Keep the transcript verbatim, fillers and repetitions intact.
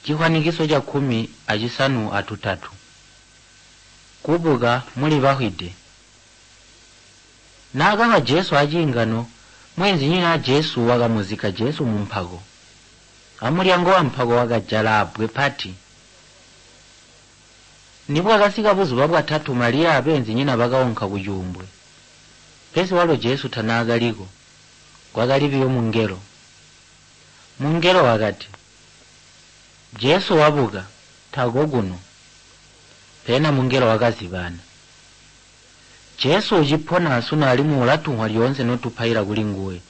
chikwanikiso cha khumi achisanu atutatu. Kubuka muli bahwide. Nakanga Jesu achingano mwenzi nyina Jesu wakamuzika Jesu mumphako. Amulyango wa mphako wakajala abwe pati. Ndipo akasika buzu babwatatu Maria abenzi nyina bakaonka kujumbwe. Pesi walo Jesu tanagaliko. Kwakalibiyo mungelo. Mungelo wakati. Jesu wabuka tago guno. Pena mungelo wakazibana. Jesu ujipona asuna alimu ulatu walionse notuphaira kulinguwe.